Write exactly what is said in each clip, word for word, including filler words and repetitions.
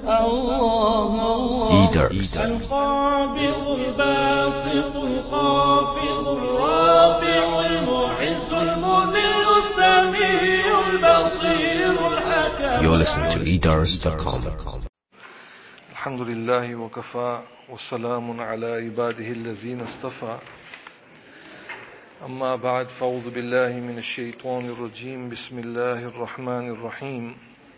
Eaters. القابض الباسط الخافض الرافع المعز المذل السميع البصير الحكم. You're listening to eaters dot com. الحمد لله وكفى والسلام على عباده الذين اصطفى أما بعد فأعوذ بالله من الشيطان الرجيم بسم الله الرحمن الرحيم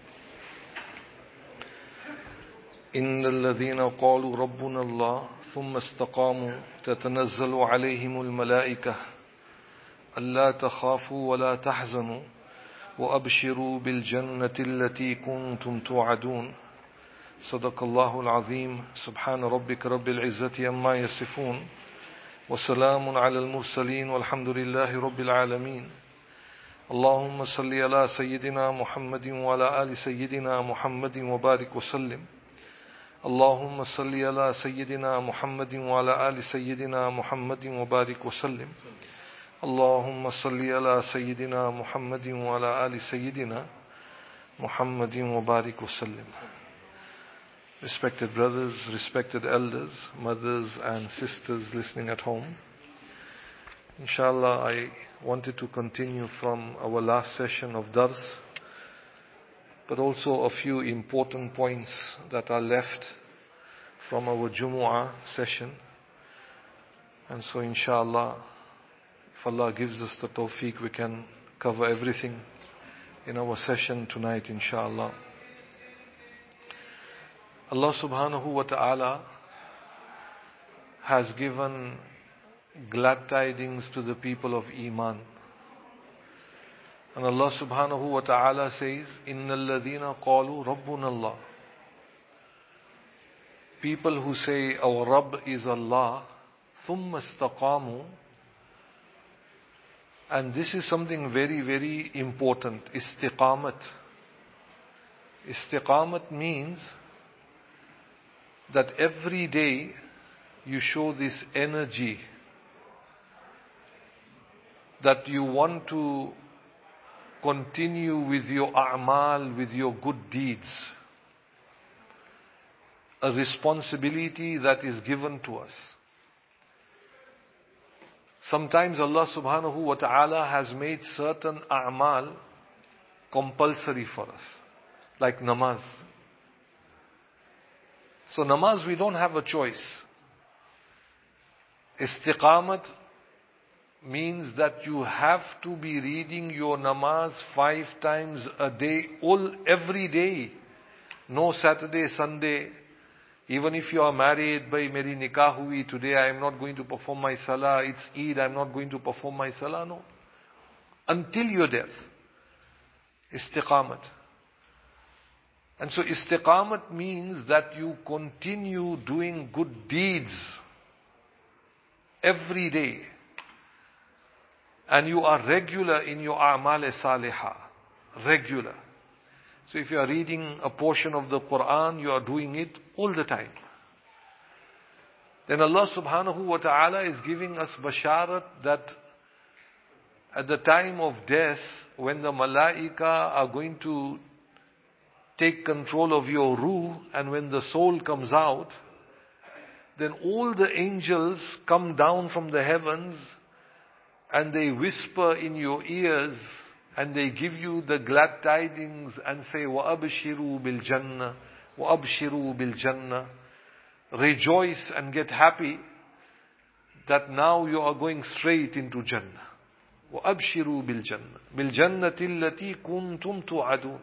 إن الذين قالوا ربنا الله ثم استقاموا تتنزل عليهم الملائكة ألا تخافوا ولا تحزنوا وأبشروا بالجنة التي كنتم توعدون صدق الله العظيم سبحان ربك رب العزة عما يصفون وسلام على المرسلين والحمد لله رب العالمين اللهم صل على سيدنا محمد وعلى آل سيدنا محمد وبارك وسلم اللهم صل على سيدنا محمد وعلى آل سيدنا محمد وبارك وسلم اللهم صل على سيدنا محمد وعلى آل سيدنا محمد وبارك وسلم. Respected brothers, respected elders, mothers and sisters listening at home, inshallah I wanted to continue from our last session of Dars, but also a few important points that are left from our Jumu'ah session. And so inshallah, if Allah gives us the tawfiq, we can cover everything in our session tonight inshallah. Allah subhanahu wa ta'ala has given glad tidings to the people of Iman. And Allah subhanahu wa ta'ala says, إِنَّ الَّذِينَ قَالُوا رَبُّنَا اللَّهِ. People who say, our Rabb is Allah, ثُمَّ اسْتَقَامُوا. And this is something very, very important. Istiqamat. Istiqamat means that every day you show this energy that you want to continue with your a'mal, with your good deeds. A responsibility that is given to us. Sometimes Allah subhanahu wa ta'ala has made certain a'mal compulsory for us, like namaz. So namaz, we don't have a choice. Istiqamat means that you have to be reading your namaz five times a day, all every day. No Saturday, Sunday. Even if you are married, by meri nikah hui, today I am not going to perform my salah, it's Eid, I am not going to perform my salah. No. Until your death. Istiqamat. And so istiqamat means that you continue doing good deeds every day. And you are regular in your a'mal salihah. Regular. So if you are reading a portion of the Quran, you are doing it all the time. Then Allah subhanahu wa ta'ala is giving us basharat that at the time of death, when the malaika are going to take control of your ruh, and when the soul comes out, then all the angels come down from the heavens and they whisper in your ears and they give you the glad tidings and say, وَأَبْشِرُوا بِالْجَنَّةِ وَأَبْشِرُوا بِالْجَنَّةِ. Rejoice and get happy that now you are going straight into Jannah. وَأَبْشِرُوا بِالْجَنَّةِ بِالْجَنَّةِ الَّتِي كُنْتُمْ تُوعَدُونَ.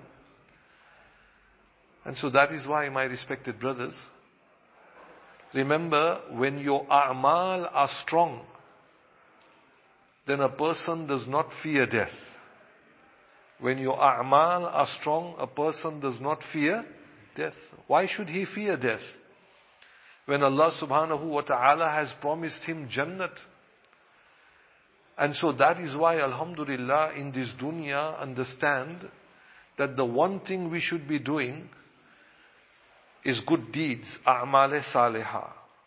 And so that is why, my respected brothers, remember, when your a'mal are strong, then a person does not fear death. When your a'mal are strong, a person does not fear death. Why should he fear death? When Allah subhanahu wa ta'ala has promised him Jannat. And so that is why, alhamdulillah, in this dunya, understand that the one thing we should be doing is good deeds, a'mal salihah.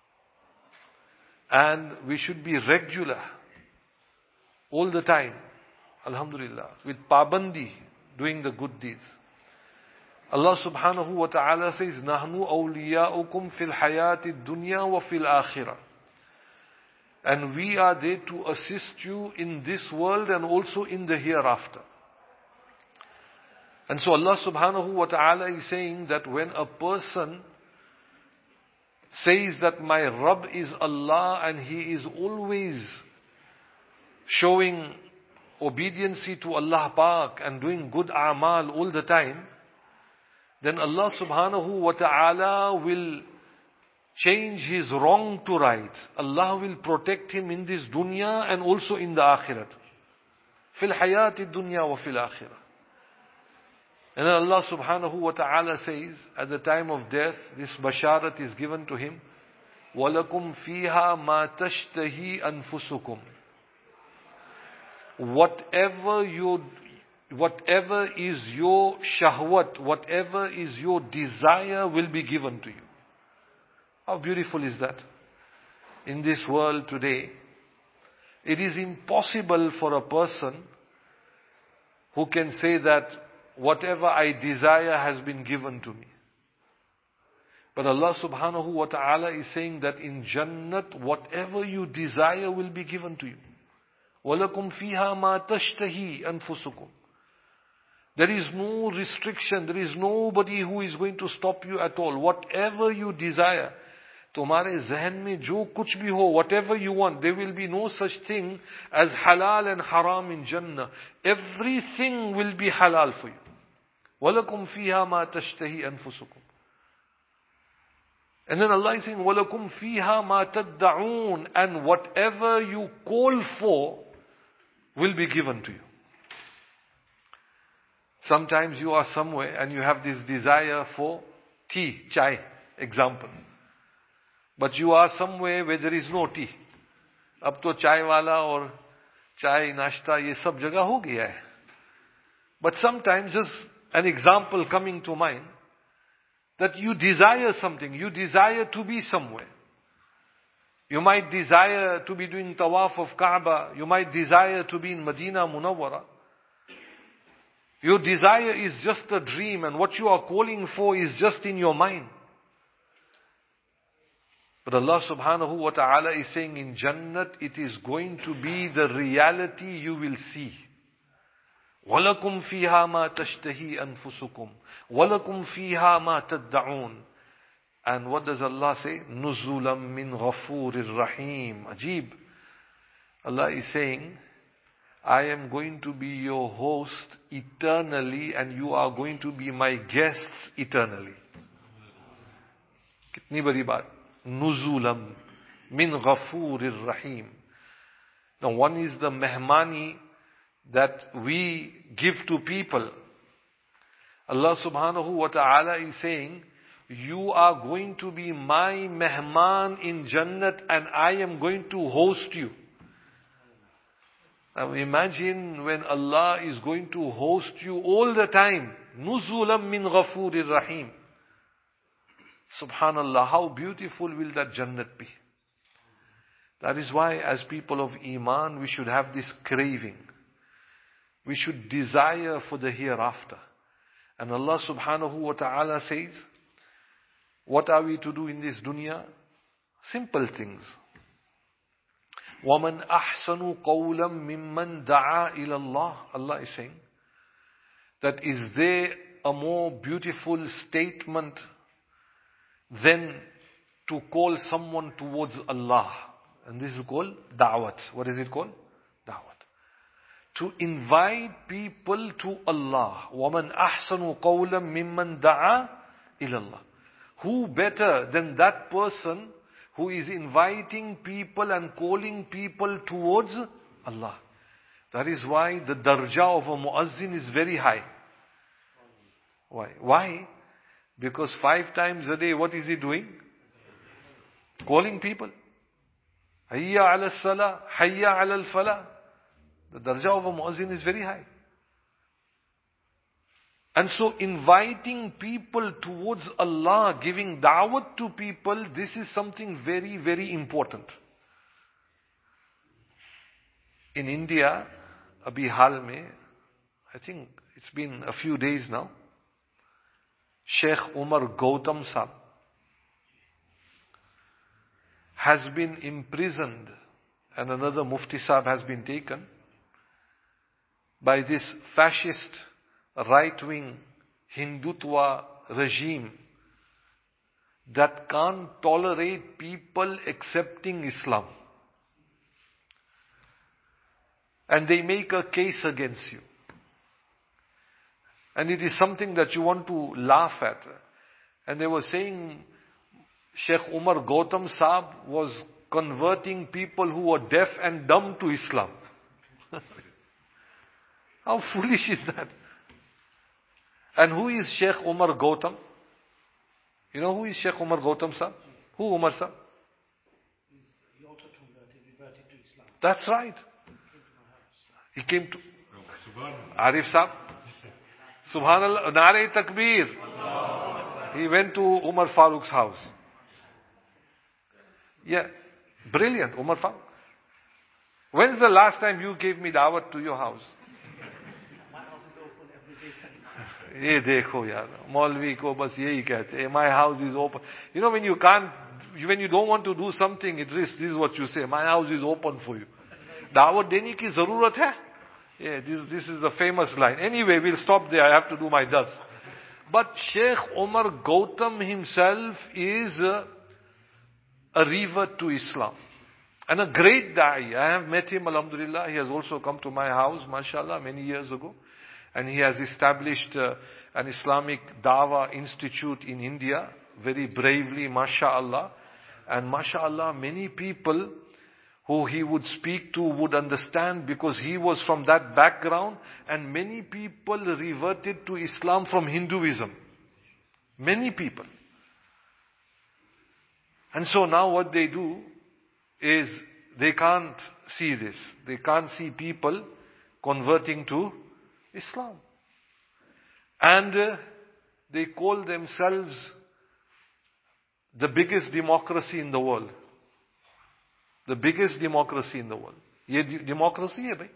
And we should be regular, all the time, alhamdulillah, with pabandi, doing the good deeds. Allah subhanahu wa ta'ala says, نَحْنُ أَوْلِيَاؤُكُمْ فِي الْحَيَاةِ الدُّنْيَا وَفِي الْآخِرَةِ. And we are there to assist you in this world and also in the hereafter. And so Allah subhanahu wa ta'ala is saying that when a person says that my Rabb is Allah and he is always showing obedience to Allah Pak and doing good a'mal all the time, then Allah subhanahu wa ta'ala will change his wrong to right. Allah will protect him in this dunya and also in the akhirat. Fil hayati dunya wa fil akhirah. And then Allah subhanahu wa ta'ala says, at the time of death, this basharat is given to him. وَلَكُمْ فِيهَا مَا تَشْتَهِي أَنفُسُكُمْ. Whatever you, whatever is your shahwat, whatever is your desire will be given to you. How beautiful is that? In this world today, it is impossible for a person who can say that whatever I desire has been given to me. But Allah subhanahu wa ta'ala is saying that in Jannat, whatever you desire will be given to you. وَلَكُمْ فِيهَا مَا تَشْتَهِي أَنفُسُكُمْ. There is no restriction, there is nobody who is going to stop you at all. Whatever you desire, तुम्हारे ज़हन में जो कुछ भी हो, whatever you want, there will be no such thing as halal and haram in Jannah. Everything will be halal for you. وَلَكُمْ فِيهَا مَا تَشْتَهِي أَنفُسُكُمْ. And then Allah is saying, وَلَكُمْ فِيهَا مَا تَدَّعُونَ. And whatever you call for will be given to you. Sometimes you are somewhere and you have this desire for tea, chai, example. But you are somewhere where there is no tea. अब तो चाय वाला और चाय नाश्ता ये सब जगह हो गया है. But sometimes, just an example coming to mind, that you desire something, you desire to be somewhere. You might desire to be doing tawaf of Kaaba, you might desire to be in Medina Munawwara. Your desire is just a dream, and what you are calling for is just in your mind. But Allah subhanahu wa ta'ala is saying in Jannat, it is going to be the reality you will see. وَلَكُمْ فِيهَا مَا تَشْتَهِي أَنفُسُكُمْ وَلَكُمْ فِيهَا مَا تَدَّعُونَ. And what does Allah say? نُزُولًا مِّنْ غَفُورٍ رَحِيمٍ. Ajib. Allah is saying, I am going to be your host eternally and you are going to be my guests eternally. Kitni badi baat. Nuzulam min ghafurir rahim. Now one is the mehmani that we give to people. Allah subhanahu wa ta'ala is saying, you are going to be my mehman in Jannat and I am going to host you. Now imagine when Allah is going to host you all the time. Nuzulam min ghafurir rahim. Subhanallah, how beautiful will that Jannat be? That is why as people of Iman, we should have this craving. We should desire for the hereafter. And Allah subhanahu wa ta'ala says, what are we to do in this dunya? Simple things. وَمَنْ أَحْسَنُ قَوْلًا مِمَّنْ دَعَا إِلَى اللَّهِ. Allah is saying, that is there a more beautiful statement than to call someone towards Allah? And this is called da'wat. What is it called? Da'wat. To invite people to Allah. وَمَنْ أَحْسَنُ قَوْلًا مِمَّنْ دَعَا إِلَى اللَّهِ. Who better than that person who is inviting people and calling people towards Allah? That is why the darja of a muazzin is very high. Why? Why? Because five times a day, what is he doing? Calling people. Hayya ala salah, hayya ala al-falah. The darja of a muazzin is very high. And so inviting people towards Allah, giving da'wat to people, this is something very, very important. In India, abhi hal mein, I think it's been a few days now, Sheikh Umar Gautam Sahib has been imprisoned, and another Mufti Sahib has been taken by this fascist, right-wing, Hindutva regime that can't tolerate people accepting Islam. And they make a case against you. And it is something that you want to laugh at. And they were saying Sheikh Umar Gautam Sahib was converting people who were deaf and dumb to Islam. How foolish is that? And who is Sheikh Umar Gautam? You know who is Sheikh Umar Gautam Sahib? Who Umar Sahib? He also converted, converted to Islam. That's right. He came to Arif Sahib. Subhanallah. Nare Takbir. He went to Umar Farooq's house. Yeah. Brilliant. Umar Farooq. When's the last time you gave me dawat to your house? My house is open every day. ये देखो यार, मौलवी को बस यही कहते हैं, my house is open. You know, when you can't, when you don't want to do something, it is, this is what you say, my house is open for you. दावत देने की जरूरत है? Yeah, this, this is a famous line. Anyway, we'll stop there, I have to do my dars. But Sheikh Umar Gautam himself is a, a revert to Islam. And a great da'i. I have met him, alhamdulillah. He has also come to my house, mashallah, many years ago. And he has established uh, an Islamic Dawah Institute in India, very bravely, mashallah. And mashallah, many people who he would speak to would understand because he was from that background. And many people reverted to Islam from Hinduism. Many people. And so now what they do is they can't see this. They can't see people converting to Islam. And uh, they call themselves the biggest democracy in the world. The biggest democracy in the world. Ye democracy hai bhai?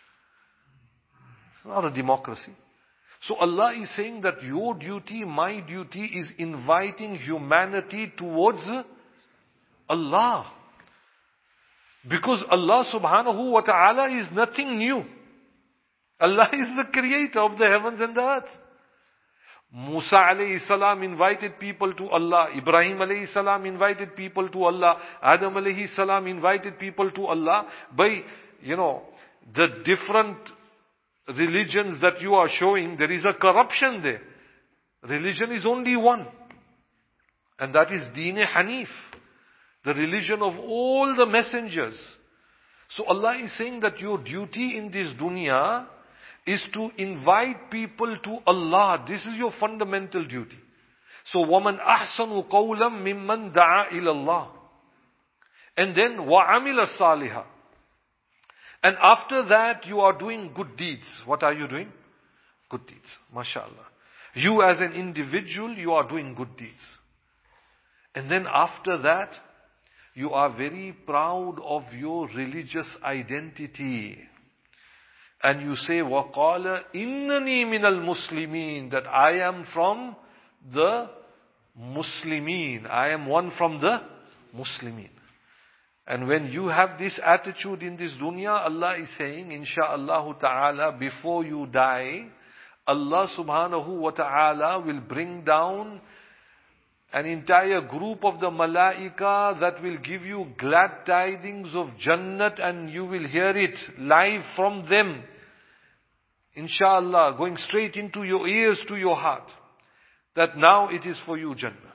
It's not a democracy. So Allah is saying that your duty, my duty is inviting humanity towards Allah. Because Allah subhanahu wa ta'ala is nothing new. Allah is the creator of the heavens and the earth. Musa alayhi salam invited people to Allah. Ibrahim alayhi salam invited people to Allah. Adam alayhi salam invited people to Allah. By, you know, the different religions that you are showing, there is a corruption there. Religion is only one. And that is Deen Hanif. The religion of all the messengers. So Allah is saying that your duty in this dunya is to invite people to Allah. This is your fundamental duty. So وَمَنْ أَحْسَنُ قَوْلًا مِمَّنْ دَعَا إِلَى اللَّهِ. And then وَعَمِلَ صَالِحًا. And after that you are doing good deeds. What are you doing? Good deeds. MashaAllah. You as an individual, you are doing good deeds. And then after that, you are very proud of your religious identity. And you say, وَقَالَ إِنَّنِي مِنَ الْمُسْلِمِينَ. That I am from the Muslimin. I am one from the Muslimin. And when you have this attitude in this dunya, Allah is saying, insha'Allah ta'ala, before you die, Allah subhanahu wa ta'ala will bring down an entire group of the malaika that will give you glad tidings of Jannat, and you will hear it live from them. Inshallah, going straight into your ears, to your heart. That now it is for you Jannah.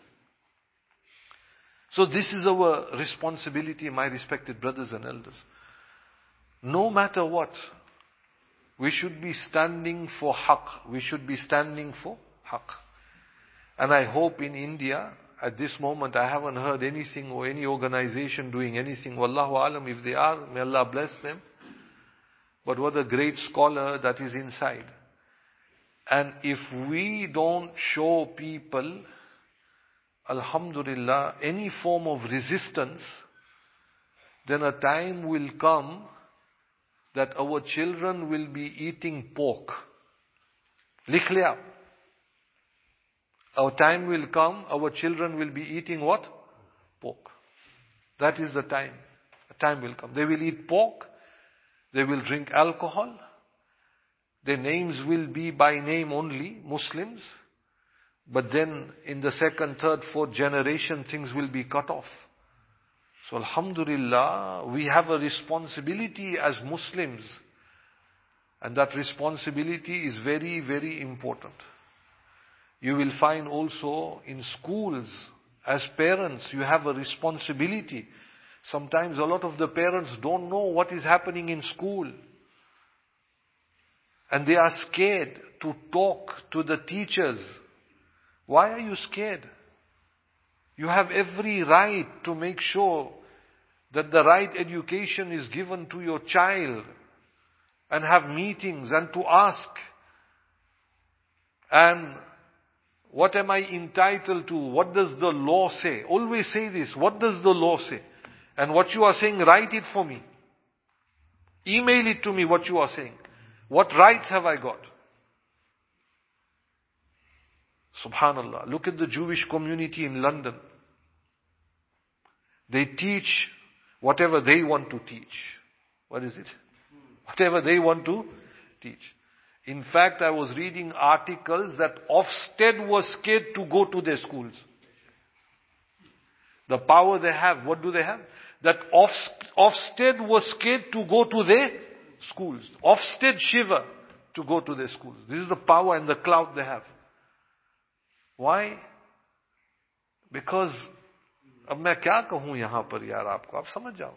So this is our responsibility, my respected brothers and elders. No matter what, we should be standing for haqq. We should be standing for haqq. And I hope in India, at this moment, I haven't heard anything or any organization doing anything. Wallahu alam, if they are, may Allah bless them. But what a great scholar that is inside. And if we don't show people, alhamdulillah, any form of resistance, then a time will come that our children will be eating pork. Likh liya. Our time will come, our children will be eating what? Pork. That is the time. The time will come. They will eat pork. They will drink alcohol. Their names will be by name only, Muslims. But then in the second, third, fourth generation, things will be cut off. So alhamdulillah, we have a responsibility as Muslims. And that responsibility is very, very important. You will find also in schools, as parents, you have a responsibility. Sometimes a lot of the parents don't know what is happening in school. And they are scared to talk to the teachers. Why are you scared? You have every right to make sure that the right education is given to your child, and have meetings and to ask, and what am I entitled to? What does the law say? Always say this, what does the law say? And what you are saying, write it for me. Email it to me what you are saying. What rights have I got? Subhanallah. Look at the Jewish community in London. They teach whatever they want to teach. What is it? Whatever they want to teach. In fact, I was reading articles that Ofsted was scared to go to their schools. The power they have, what do they have? That Ofsted was scared to go to their schools. Ofsted shiver to go to their schools. This is the power and the clout they have. Why? Because, अब मैं क्या कहूँ यहाँ पर यार आपको, आप समझ जाओ.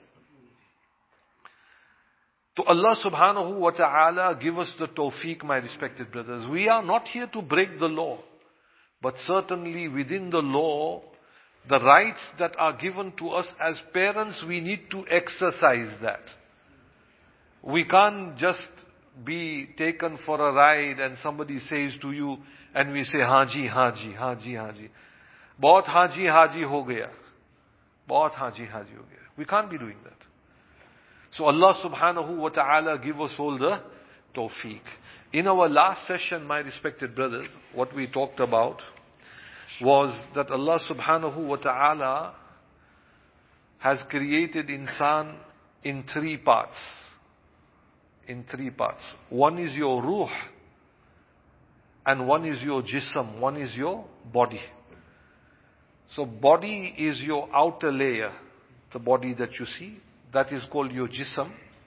So Allah subhanahu wa ta'ala give us the tawfiq, my respected brothers. We are not here to break the law. But certainly within the law, the rights that are given to us as parents, we need to exercise that. We can't just be taken for a ride and somebody says to you, and we say, Haji, Haji, Haji, Haji. Bahut Haji, Haji ho gaya. Bahut Haji, Haji ho gaya. We can't be doing that. So Allah subhanahu wa ta'ala give us all the tawfiq. In our last session, my respected brothers, what we talked about was that Allah subhanahu wa ta'ala has created insan in three parts. In three parts. One is your ruh, and one is your jism, one is your body. So body is your outer layer, the body that you see. That is called your jism.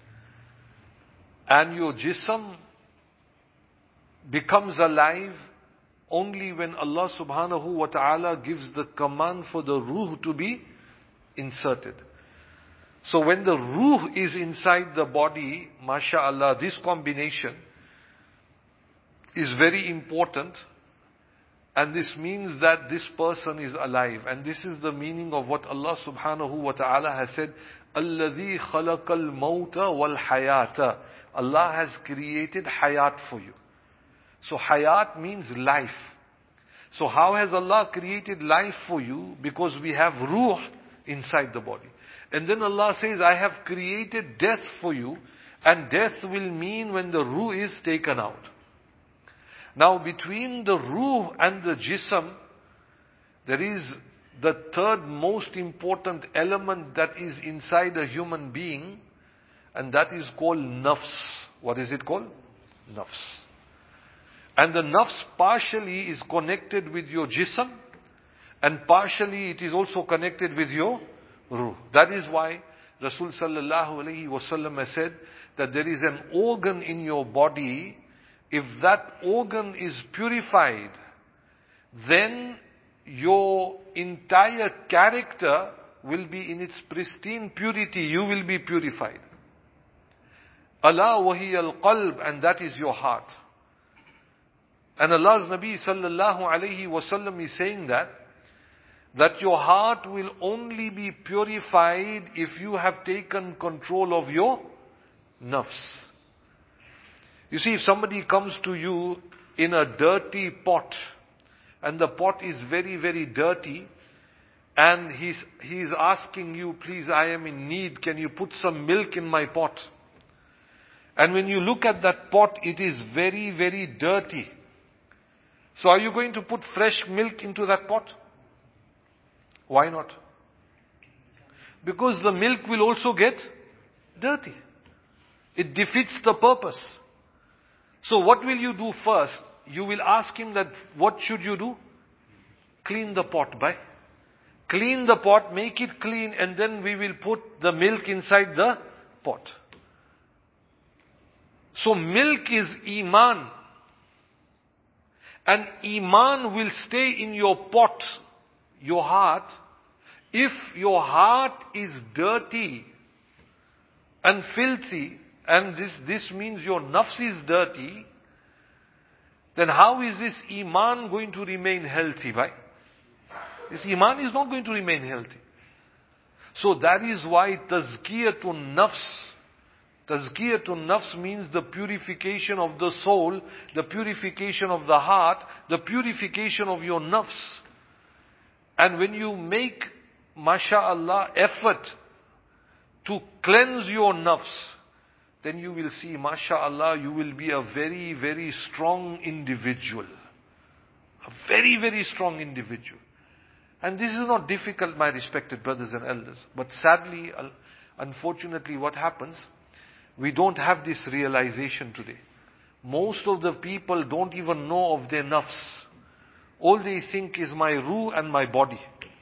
And your jism becomes alive only when Allah subhanahu wa ta'ala gives the command for the ruh to be inserted. So when the ruh is inside the body, mashallah, this combination is very important. And this means that this person is alive. And this is the meaning of what Allah subhanahu wa ta'ala has said, الَّذِي خَلَقَ الْمَوْتَ وَالْحَيَاةَ. Allah has created hayat for you. So hayat means life. So how has Allah created life for you? Because we have ruh inside the body. And then Allah says, I have created death for you. And death will mean when the ruh is taken out. Now between the ruh and the jism, there is the third most important element that is inside a human being, and that is called nafs. What is it called? Nafs. And the nafs partially is connected with your jism, and partially it is also connected with your ruh. That is why Rasul sallallahu alayhi wasallam has said that there is an organ in your body. If that organ is purified, then your entire character will be in its pristine purity. You will be purified. Allah wahiya al-qalb, and that is your heart. And Allah's Nabi sallallahu alayhi wasallam is saying that, that your heart will only be purified if you have taken control of your nafs. You see, if somebody comes to you in a dirty pot, and the pot is very, very dirty, and he's, he's asking you, please, I am in need, can you put some milk in my pot? And when you look at that pot, it is very, very dirty. So are you going to put fresh milk into that pot? Why not? Because the milk will also get dirty. It defeats the purpose. So what will you do first? You will ask him that, what should you do? Clean the pot, bhai. Clean the pot, make it clean, and then we will put the milk inside the pot. So milk is Iman. And Iman will stay in your pot, your heart. If your heart is dirty and filthy, and this, this means your nafs is dirty, then how is this Iman going to remain healthy, bhai? This Iman is not going to remain healthy. So that is why Tazkiyatun Nafs, Tazkiyatun Nafs means the purification of the soul, the purification of the heart, the purification of your nafs. And when you make, masha'Allah, effort to cleanse your nafs, then you will see, masha'Allah, you will be a very, very strong individual. A very, very strong individual. And this is not difficult, my respected brothers and elders. But sadly, unfortunately, what happens, we don't have this realization today. Most of the people don't even know of their nafs. All they think is my ruh and my body.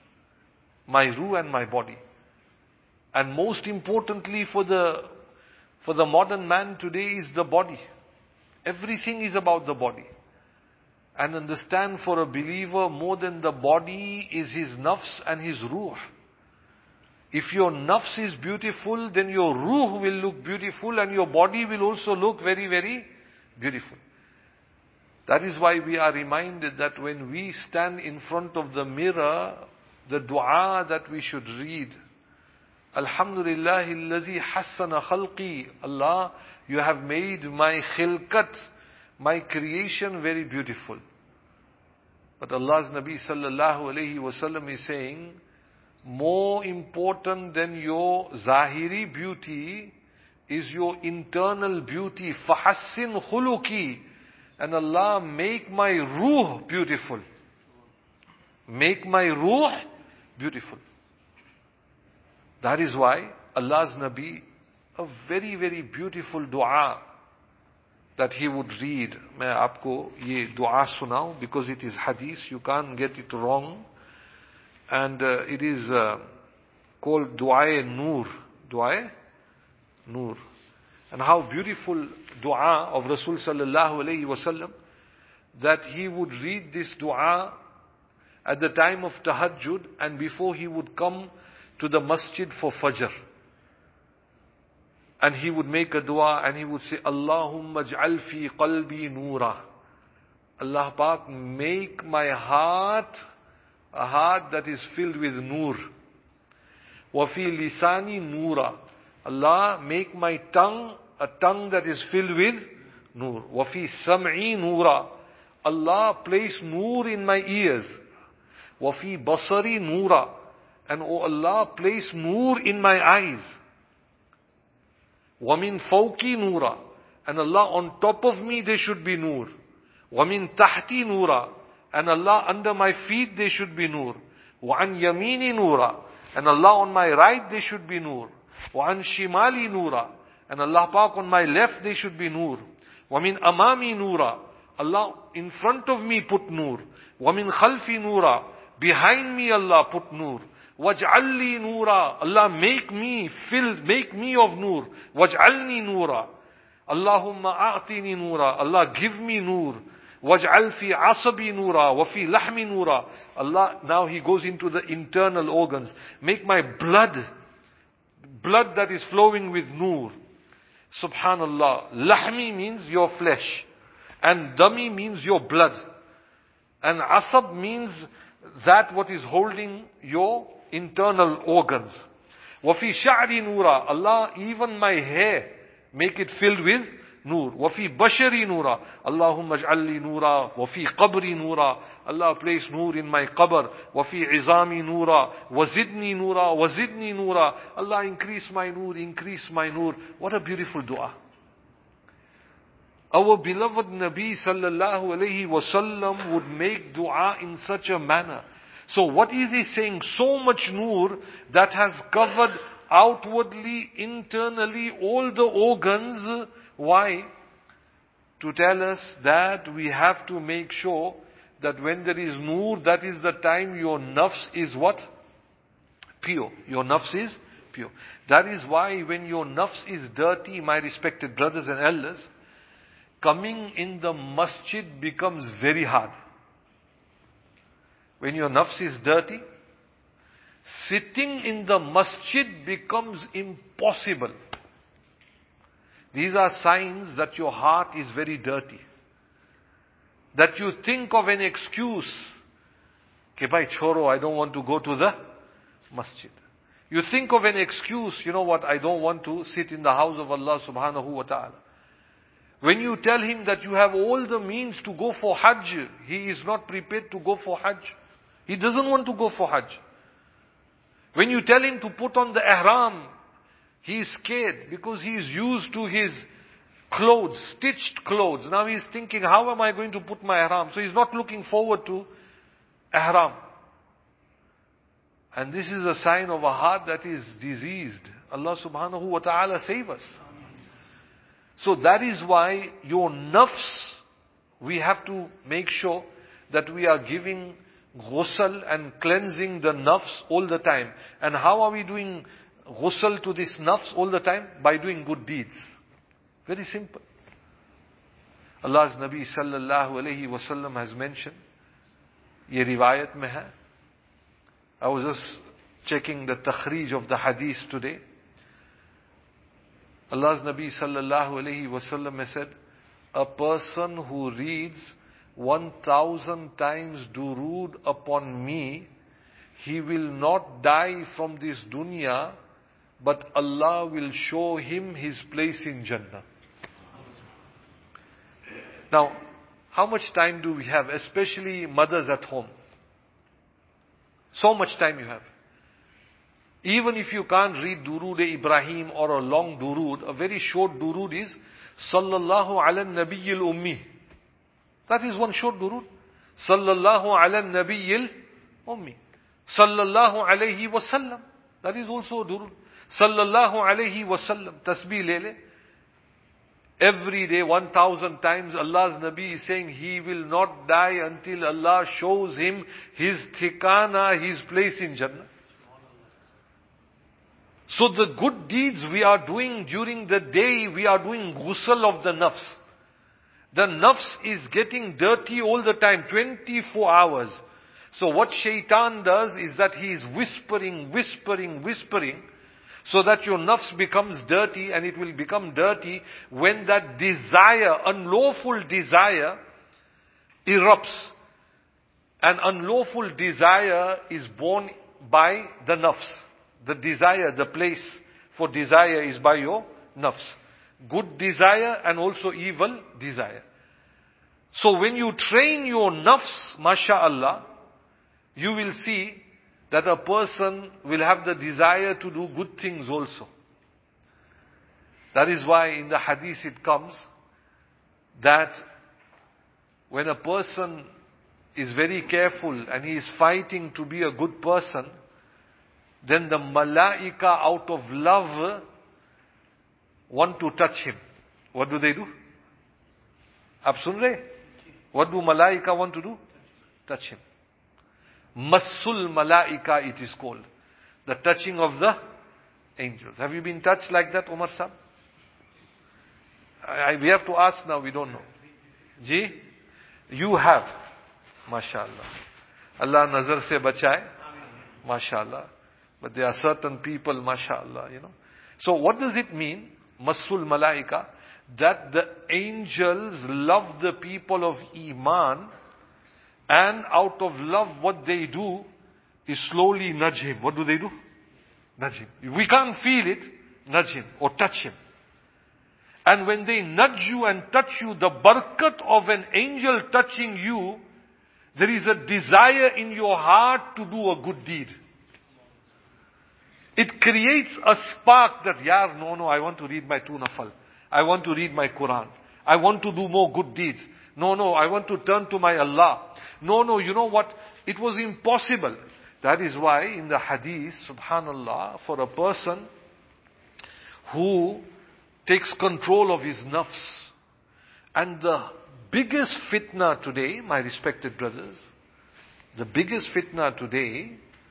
My ruh and my body. And most importantly for the, for the modern man today is the body. Everything is about the body. And understand, for a believer, more than the body is his nafs and his ruh. If your nafs is beautiful, then your ruh will look beautiful and your body will also look very, very beautiful. That is why we are reminded that when we stand in front of the mirror, the dua that we should read, Alhamdulillahi allazi hassana khalqi. Allah, you have made my khilqat, my creation, very beautiful. But Allah's Nabi sallallahu alayhi wasallam is saying, more important than your zahiri beauty is your internal beauty. Fahassin khuluki. And Allah, make my ruh beautiful. Make my ruh beautiful. That is why Allah's Nabi, a very, very beautiful dua that he would read. Main aapko ye dua sunau, because it is hadith, you can't get it wrong. And uh, it is uh, called Du'a Noor. Du'a Noor. And how beautiful dua of Rasul sallallahu alayhi wasallam, that he would read this dua at the time of tahajjud and before he would come to the masjid for fajr. And he would make a dua and he would say, Allahumma ja'al fi qalbi noora. Allah Pak, make my heart a heart that is filled with noor. Wa fi lisani noora. Allah, make my tongue a tongue that is filled with noor. Wa fi sam'i noora. Allah, place noor in my ears. Wa fi basari noora. And oh Allah, place noor in my eyes. Wa min fawqi noora. And Allah, on top of me there should be noor. Wa min tahti noora. And Allah, under my feet there should be noor. Wa an yamini noora. And Allah, on my right there should be noor. Wa an shimali noora. And Allah Pak, on my left there should be noor. Wa min amami noora. Allah, in front of me put noor. Wa min khalfi noora. Behind me Allah put noor. Waj'alli noora. Allah, make me filled, make me of noor. Waj'alni noora. Allahumma a'tini noora. Allah, give me noor. Waj'al fi asabi noora. Wa fi lahmi noora. Allah, now he goes into the internal organs. Make my blood, blood that is flowing with noor. Subhanallah. Lahmi means your flesh. And dami means your blood. And asab means that what is holding your internal organs. Wa fi sha'ri noora. Allah, even my hair, make it filled with noor. Wa fi bashari noora. Allahumma ij'alli noora. Wa fi qabri noora. Allah, place noor in my qabr. Wa fi izami noora. Wa zidni noora. Wa zidni noora. Allah, increase my noor, increase my noor. What a beautiful dua. Our beloved Nabi sallallahu alayhi wasallam would make dua in such a manner. So what is he saying? So much nur that has covered outwardly, internally, all the organs. Why? To tell us that we have to make sure that when there is nur, that is the time your nafs is what? Pure. Your nafs is pure. That is why when your nafs is dirty, my respected brothers and elders, coming in the masjid becomes very hard. When your nafs is dirty, sitting in the masjid becomes impossible. These are signs that your heart is very dirty. That you think of an excuse. Ke bhai choro, I don't want to go to the masjid. You think of an excuse, you know what, I don't want to sit in the house of Allah subhanahu wa ta'ala. When you tell him that you have all the means to go for Hajj, he is not prepared to go for Hajj. He doesn't want to go for Hajj. When you tell him to put on the ihram, he is scared because he is used to his clothes, stitched clothes. Now he is thinking, how am I going to put my ihram? So he is not looking forward to ihram. And this is a sign of a heart that is diseased. Allah subhanahu wa ta'ala save us. So that is why your nafs, we have to make sure that we are giving ghusl and cleansing the nafs all the time. And how are we doing ghusl to this nafs all the time? By doing good deeds. Very simple. Allah's Nabi sallallahu alayhi wa sallam has mentioned, ye riwayat mein hai. I was just checking the takhrij of the hadith today. Allah's Nabi sallallahu alayhi wa sallam has said, a person who reads one thousand times durood upon me, he will not die from this dunya, but Allah will show him his place in Jannah. Now, how much time do we have, especially mothers at home? So much time you have. Even if you can't read Durood-e-Ibrahim or a long durood, a very short durood is Sallallahu ala Nabiyyil Ummi. That is one short durood. Sallallahu ala Nabiyyil Ummi. Sallallahu alayhi wa sallam. That is also a durood. Sallallahu alayhi wa sallam. Tasbih lele. Every day, one thousand times, Allah's Nabi is saying, he will not die until Allah shows him his thikana, his place in Jannah. So the good deeds we are doing during the day, we are doing ghusl of the nafs. The nafs is getting dirty all the time, twenty-four hours. So what shaitan does is that he is whispering, whispering, whispering, so that your nafs becomes dirty, and it will become dirty when that desire, unlawful desire, erupts. An unlawful desire is born by the nafs. The desire, the place for desire is by your nafs. Good desire and also evil desire. So when you train your nafs, mashallah, you will see that a person will have the desire to do good things also. That is why in the hadith it comes that when a person is very careful and he is fighting to be a good person, then the malaika out of love want to touch him. What do they do? Aap sun rahe? What do malaika want to do? Touch him. Massul malaika it is called. The touching of the angels. Have you been touched like that, Umar Sahib? I, I, we have to ask now, we don't know. Ji? You have. MashaAllah. Allah nazar se bachaye. MashaAllah. But there are certain people, mashallah, you know. So what does it mean? Masul malaika. That the angels love the people of Iman, and out of love what they do is slowly nudge him. What do they do? Nudge him. We can't feel it, nudge him or touch him. And when they nudge you and touch you, the barakat of an angel touching you, there is a desire in your heart to do a good deed. It creates a spark that, yaar, no, no, I want to read my two nafal. I want to read my Quran. I want to do more good deeds. No, no, I want to turn to my Allah. No, no, you know what? It was impossible. That is why in the hadith, subhanallah, for a person who takes control of his nafs, and the biggest fitna today, my respected brothers, the biggest fitna today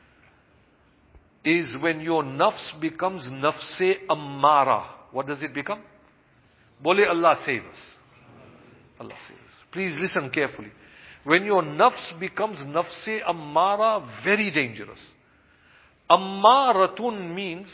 is when your nafs becomes nafse ammara. What does it become? Bole Allah save us. Allah save us. Please listen carefully. When your nafs becomes nafse ammara, very dangerous. Ammaratun means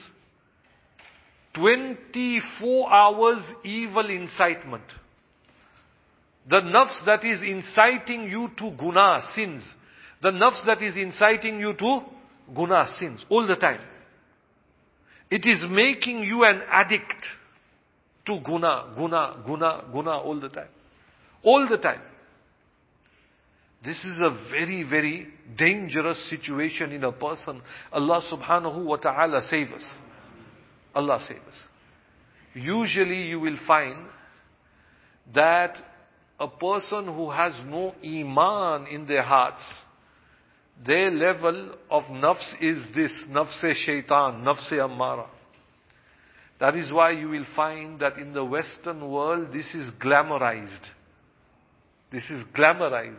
twenty-four hours evil incitement. The nafs that is inciting you to guna, sins. The nafs that is inciting you to guna, sins, all the time. It is making you an addict to guna, guna, guna, guna all the time. All the time. This is a very, very dangerous situation in a person. Allah subhanahu wa ta'ala save us. Allah save us. Usually you will find that a person who has no iman in their hearts, their level of nafs is this, nafse shaitan, nafse ammara. That is why you will find that in the Western world, this is glamorized. This is glamorized.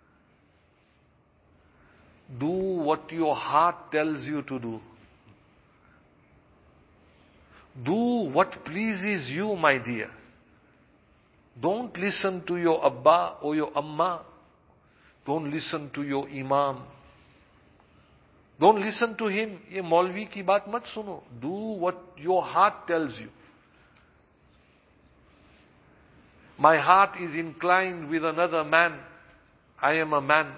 Do what your heart tells you to do. Do what pleases you, my dear. Don't listen to your Abba or your Amma. Don't listen to your Imam. Don't listen to him. Ye Maulvi ki baat mat suno. Do what your heart tells you. My heart is inclined with another man. I am a man.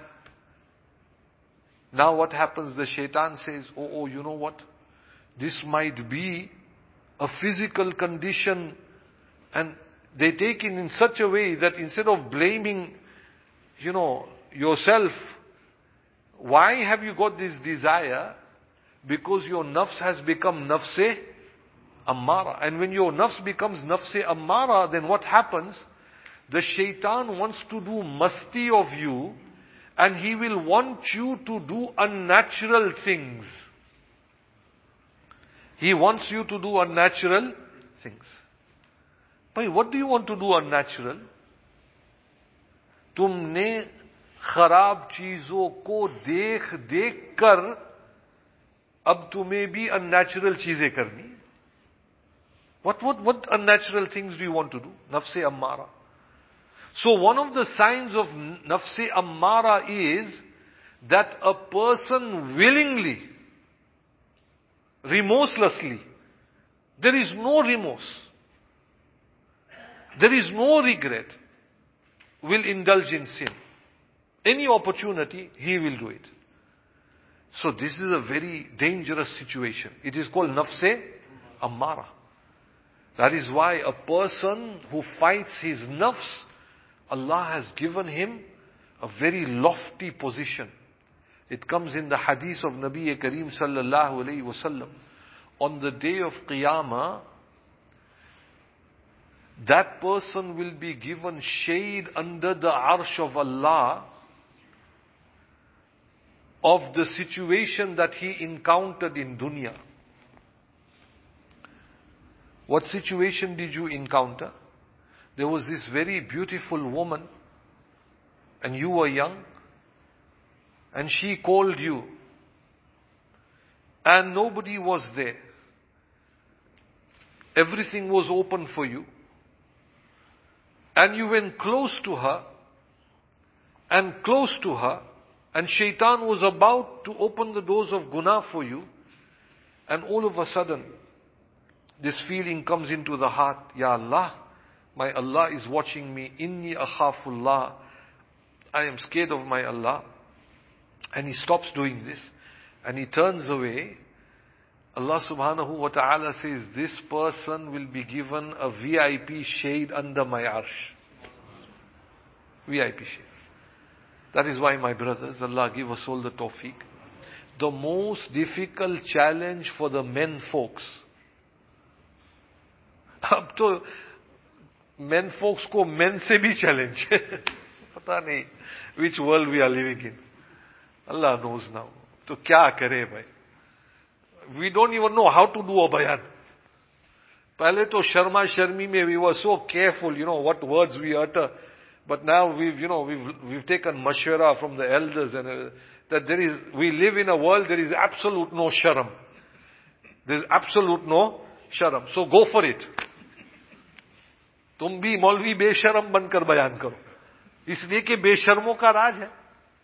Now what happens? The shaitan says, oh, oh, you know what? This might be a physical condition, and they take it in such a way that instead of blaming, you know, yourself, why have you got this desire? Because your nafs has become nafse ammara. And when your nafs becomes nafse ammara, then what happens? The shaitan wants to do masti of you, and he will want you to do unnatural things. He wants you to do unnatural things. But what do you want to do unnatural? तुमने खराब चीजों को देख देख कर अब तुम्हें भी unnatural चीजें करनी. What, what, what unnatural things do you want to do? Nafse ammara. So one of the signs of nafse ammara is that a person willingly, remorselessly, there is no remorse, there is no regret, will indulge in sin. Any opportunity, he will do it. So this is a very dangerous situation. It is called nafse ammara. That is why a person who fights his nafs, Allah has given him a very lofty position. It comes in the hadith of Nabi Kareem sallallahu alayhi wasallam. On the day of Qiyamah, that person will be given shade under the arsh of Allah of the situation that he encountered in dunya. What situation did you encounter? There was this very beautiful woman, and you were young, and she called you, and nobody was there. Everything was open for you, and you went close to her, and close to her, and shaitan was about to open the doors of guna for you, and all of a sudden, this feeling comes into the heart, Ya Allah, my Allah is watching me, inni akhafullah, I am scared of my Allah. And he stops doing this, and he turns away. Allah subhanahu wa ta'ala says, this person will be given a V I P shade under my arsh. V I P shade. That is why, my brothers, Allah give us all the tawfiq. The most difficult challenge for the men folks, up to men folks को men से भी challenge. पता नहीं which world we are living in. Allah knows now. तो क्या करे भाई? We don't even know how to do a bayan. पहले तो शर्मा शर्मी में we were so careful, you know, what words we utter. But now we've, you know, we've, we've taken mashwara from the elders and uh, that there is, we live in a world there is absolute no sharam. There is absolute no sharam. So go for it. तुम भी मौलवी बेशरम बनकर बयान करो. इसलिए कि बेशर्मों का राज है.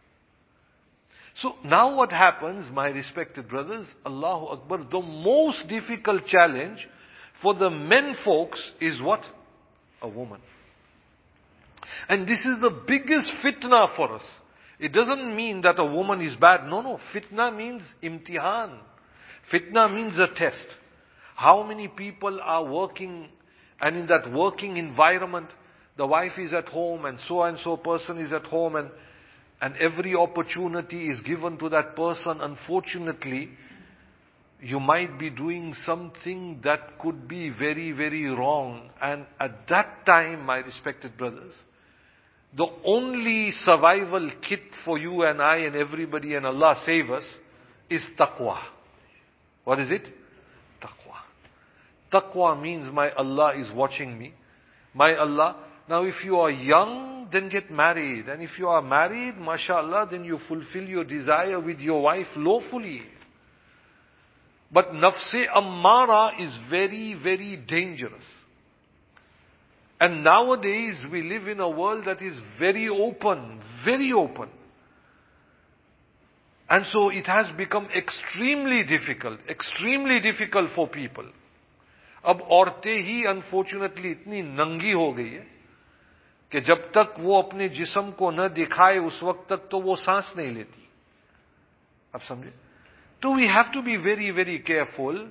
So now what happens, my respected brothers, Allahu Akbar, the most difficult challenge for the men folks is what? A woman. And this is the biggest fitna for us. It doesn't mean that a woman is bad. No, no. Fitna means imtihan. Fitna means a test. How many people are working, and in that working environment, the wife is at home and so and so person is at home, and, and every opportunity is given to that person. Unfortunately, you might be doing something that could be very, very wrong. And at that time, my respected brothers, the only survival kit for you and I and everybody, and Allah save us, is taqwa. What is it? Taqwa. Taqwa means my Allah is watching me. My Allah. Now if you are young, then get married. And if you are married, mashallah, then you fulfill your desire with your wife lawfully. But nafse ammara is very, very dangerous. And nowadays we live in a world that is very open, very open. And so it has become extremely difficult, extremely difficult for people. अब औरतें ही unfortunately इतनी नंगी हो गई है कि जब तक वो अपने जिस्म को न दिखाए उस वक्त तक तो वो सांस नहीं लेती. आप समझे? So we have to be very, very careful.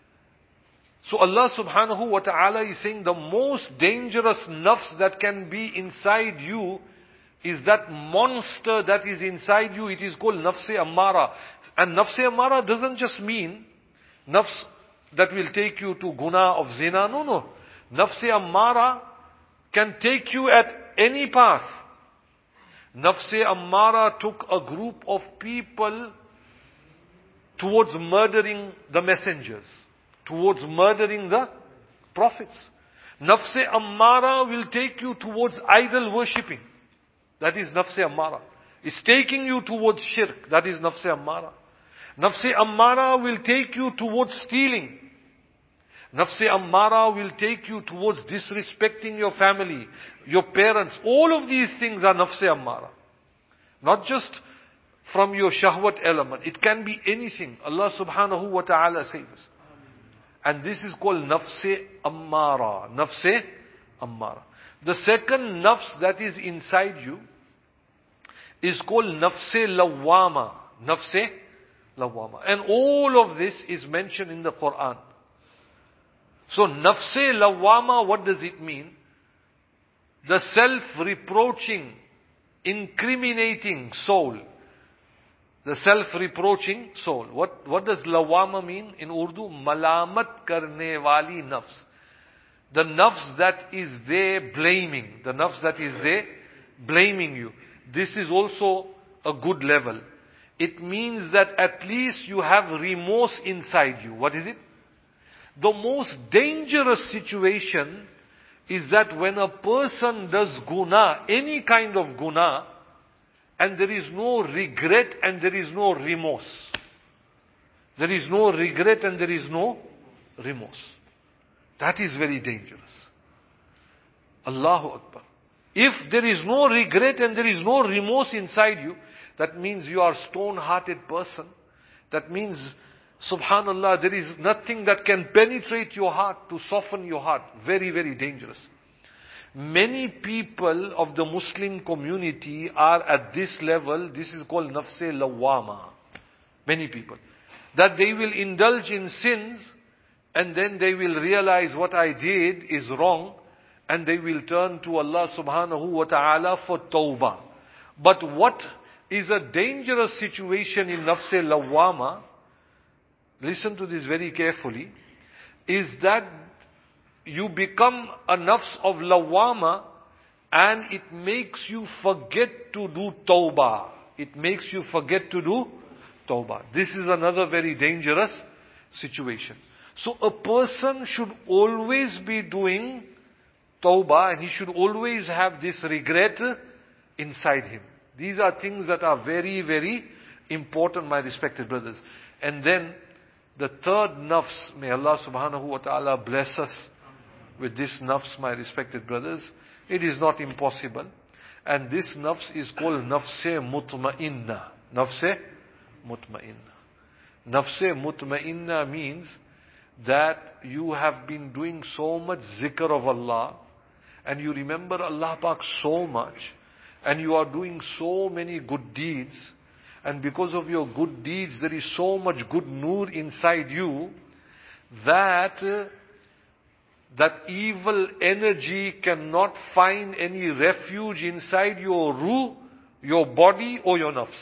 So Allah subhanahu wa ta'ala is saying the most dangerous nafs that can be inside you is that monster that is inside you. It is called nafse ammara. And nafse ammara doesn't just mean nafs that will take you to guna of zina. No, no. Nafse ammara can take you at any path. Nafse ammara took a group of people towards murdering the messengers, towards murdering the prophets. Nafse ammara will take you towards idol worshipping. That is nafse ammara. It's taking you towards shirk. That is nafse ammara. Nafse ammara will take you towards stealing. Nafse ammara will take you towards disrespecting your family, your parents. All of these things are nafse ammara. Not just from your shahwat element. It can be anything. Allah subhanahu wa ta'ala saves us. And this is called nafse ammara. Nafse ammara. The second nafs that is inside you is called nafse lawwama. Nafse lawwama. And all of this is mentioned in the Quran. So nafse lawwama, what does it mean? The self-reproaching, incriminating soul. The self-reproaching soul. What, what does lawama mean in Urdu? Malamat karne wali nafs. The nafs that is there blaming. The nafs that is there blaming you. This is also a good level. It means that at least you have remorse inside you. What is it? The most dangerous situation is that when a person does guna, any kind of guna, and there is no regret and there is no remorse. There is no regret and there is no remorse. That is very dangerous. Allahu Akbar. If there is no regret and there is no remorse inside you, that means you are a stone-hearted person. That means, subhanallah, there is nothing that can penetrate your heart to soften your heart. Very, very dangerous. Many people of the Muslim community are at this level. This is called nafse lawwama. Many people. That they will indulge in sins and then they will realize what I did is wrong and they will turn to Allah subhanahu wa ta'ala for tawbah. But what is a dangerous situation in nafse lawwama, listen to this very carefully, is that you become a nafs of lawama, and it makes you forget to do tawbah. It makes you forget to do tawbah. This is another very dangerous situation. So a person should always be doing tawbah, and he should always have this regret inside him. These are things that are very, very important, my respected brothers. And then the third nafs, may Allah subhanahu wa ta'ala bless us with this nafs, my respected brothers. It is not impossible. And this nafs is called nafse mutma'inna. Nafse mutma'inna. Nafse mutma'inna means that you have been doing so much zikr of Allah, and you remember Allah Pak so much, and you are doing so many good deeds, and because of your good deeds there is so much good nur inside you, that uh, that evil energy cannot find any refuge inside your ruh, your body or your nafs.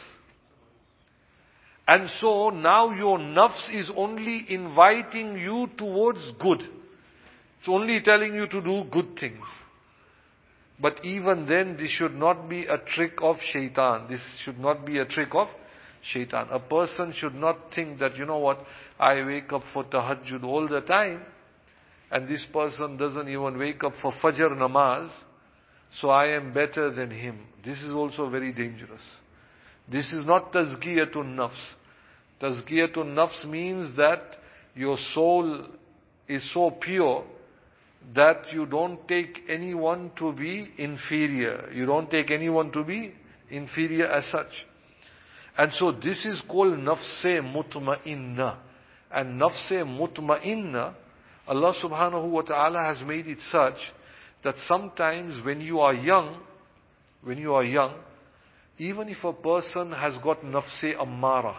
And so now your nafs is only inviting you towards good. It's only telling you to do good things. But even then, this should not be a trick of shaitan. This should not be a trick of shaitan. A person should not think that, you know what, I wake up for tahajjud all the time, and this person doesn't even wake up for fajr namaz, so I am better than him. This is also very dangerous. This is not tazkiyatun nafs. Tazkiyatun nafs means that your soul is so pure that you don't take anyone to be inferior. You don't take anyone to be inferior as such. And so this is called nafse mutma'inna. And nafse mutma'inna, Allah subhanahu wa ta'ala has made it such that sometimes when you are young, when you are young, even if a person has got nafse ammara,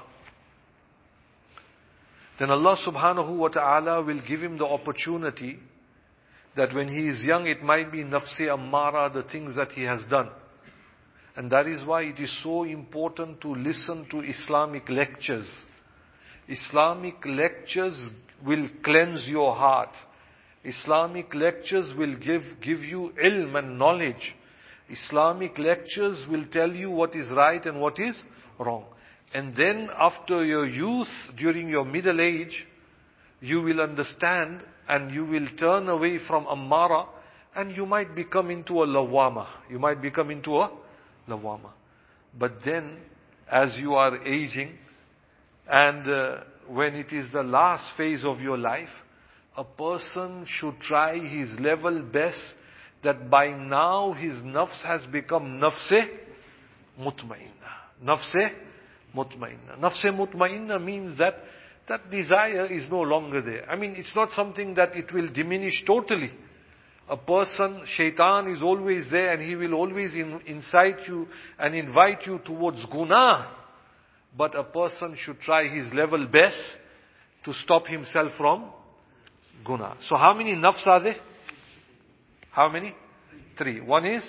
then Allah subhanahu wa ta'ala will give him the opportunity that when he is young, it might be nafse ammara, the things that he has done. And that is why it is so important to listen to Islamic lectures. Islamic lectures will cleanse your heart. Islamic lectures will give, give you ilm and knowledge. Islamic lectures will tell you what is right and what is wrong. And then after your youth, during your middle age, you will understand and you will turn away from ammara, and you might become into a lawama. You might become into a lawama. But then, as you are aging, and uh, when it is the last phase of your life, a person should try his level best that by now his nafs has become nafse mutmainna. Nafse mutmainna. Nafse mutmainna means that that desire is no longer there. I mean, it's not something that it will diminish totally. A person, shaitan is always there, and he will always in, incite you and invite you towards guna. But a person should try his level best to stop himself from guna. So how many nafs are there? How many? Three. One is,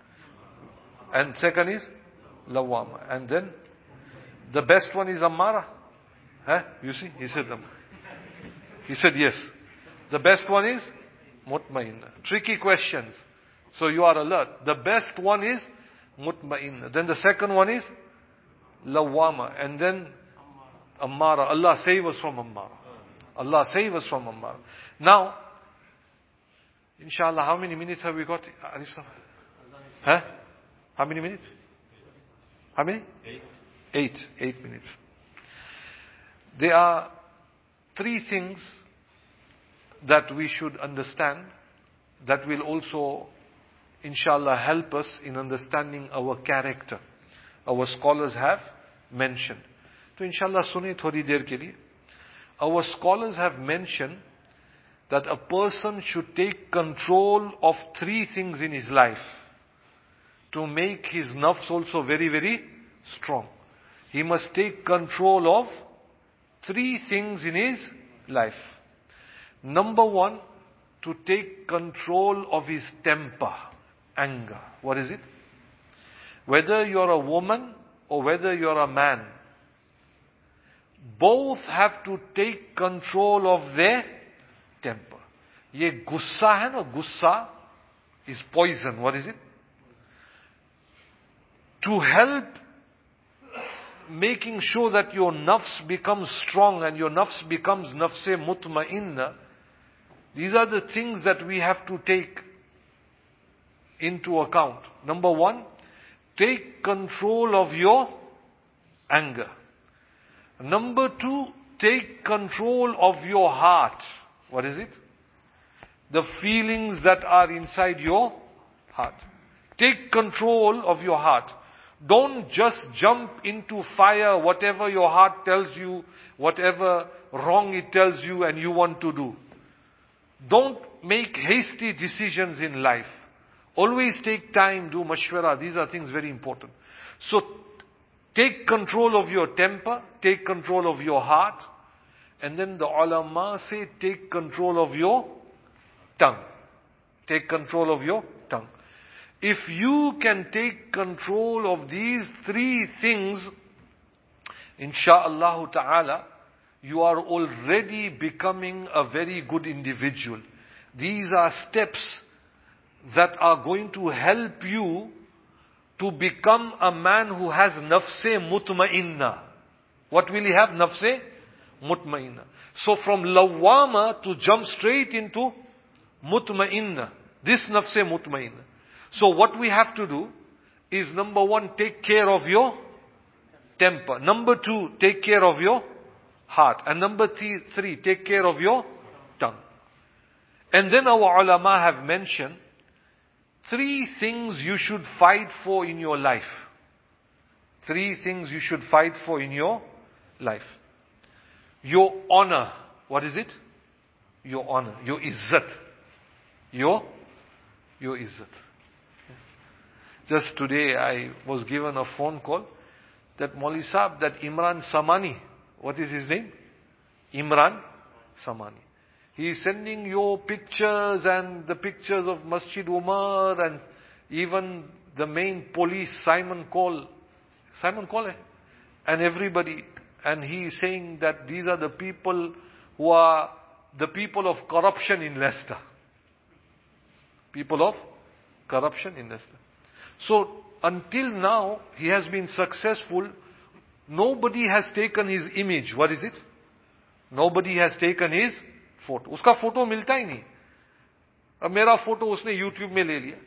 and second is lawama. And then the best one is ammara. Huh? You see? He said them. He said yes. The best one is mutmainna. Tricky questions. So you are alert. The best one is mutmainna. Then the second one is lawama. And then ammara. Allah save us from ammara. Allah save us from ammara. Now, inshallah, how many minutes have we got? Huh? How many minutes? How many? Eight. Eight. Eight minutes. There are three things that we should understand that will also, inshallah, help us in understanding our character. Our scholars have mentioned. So inshallah, sune thodi der ke liye. Our scholars have mentioned that a person should take control of three things in his life to make his nafs also very, very strong. He must take control of three things in his life. Number one, to take control of his temper, anger. What is it? Whether you're a woman or whether you're a man, both have to take control of their temper. Ye gussa hai na, gussa is poison. What is it? To help making sure that your nafs becomes strong and your nafs becomes nafse mutma'inna, these are the things that we have to take into account. Number one, take control of your anger. Number two, take control of your heart. What is it? The feelings that are inside your heart. Take control of your heart. Don't just jump into fire, whatever your heart tells you, whatever wrong it tells you and you want to do. Don't make hasty decisions in life. Always take time, do mashwara. These are things very important. So, take control of your temper, take control of your heart, and then the ulama say, take control of your tongue. Take control of your tongue. If you can take control of these three things, insha'Allah ta'ala, you are already becoming a very good individual. These are steps that are going to help you to become a man who has nafse mutma'inna. What will he have? Nafse mutma'inna. So from lawama to jump straight into mutma'inna. This nafse mutma'inna. So what we have to do is, number one, take care of your temper. Number two, take care of your heart. And number three, three, take care of your tongue. And then our ulama have mentioned three things you should fight for in your life. Three things you should fight for in your life. Your honor. What is it? Your honor. Your izzat. Your, your izzat. Just today I was given a phone call that Maulvi Sahab, that Imran Samani, what is his name? Imran Samani. He is sending your pictures and the pictures of Masjid Umar and even the main police, Simon Cole. Simon Cole, eh? And everybody. And he is saying that these are the people who are the people of corruption in Leicester. People of corruption in Leicester. So, until now, he has been successful. Nobody has taken his image. What is it? Nobody has taken his photo. Uska photo milta hi nahi. Ab mera photo usne YouTube mein le liya.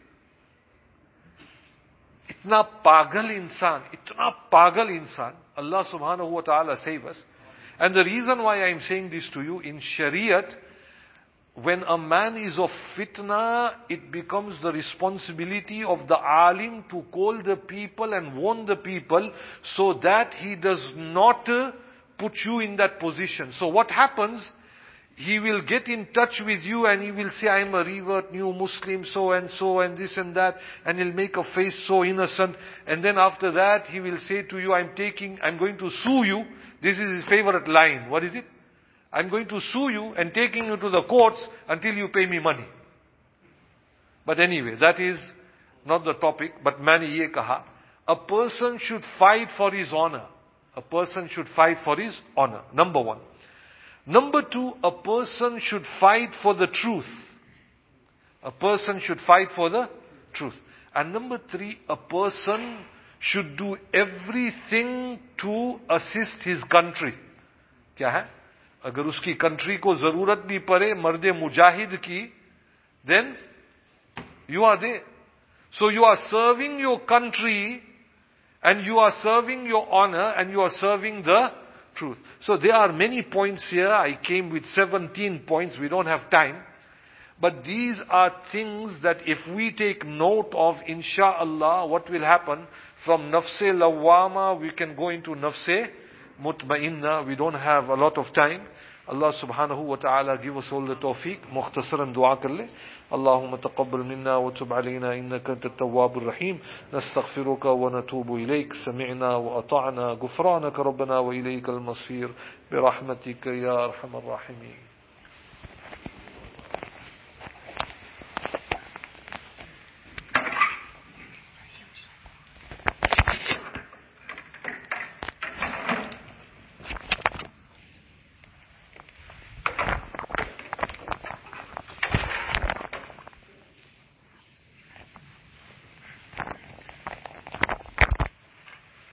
Itna pagal insan, itna pagal insan. Allah subhanahu wa ta'ala save us. And the reason why I am saying this to you, in Shariat, when a man is of fitna, it becomes the responsibility of the alim to call the people and warn the people so that he does not put you in that position. So what happens? He will get in touch with you and he will say, I am a revert, new Muslim, so and so and this and that, and he'll make a face so innocent. And then after that, he will say to you, I'm taking, I'm going to sue you. This is his favorite line. What is it? I'm going to sue you and taking you to the courts until you pay me money. But anyway, that is not the topic. But maine ye kaha, a person should fight for his honor. A person should fight for his honor. Number one. Number two, a person should fight for the truth. A person should fight for the truth. And number three, a person should do everything to assist his country. Kya hai? Agar uski country ko zarurat bhi pare, marde mujahid ki, then you are there. So you are serving your country and you are serving your honor and you are serving the truth. So there are many points here. I came with seventeen points. We don't have time. But these are things that if we take note of, insha'Allah, what will happen? From nafse lawama, we can go into nafse mutma'inna. We don't have a lot of time. Allah subhanahu wa ta'ala give us all the tawfiq. Mukhtasaran dua kar le. Allahumma taqabbal minna wa tub alayna innaka antat tawwabur rahim. Nastaghfiruka wa natubu ilayk. Sami'na wa ata'na. Ghufranaka rabbana wa ilayka al-masir. Bi rahmatika ya arhamar rahimin.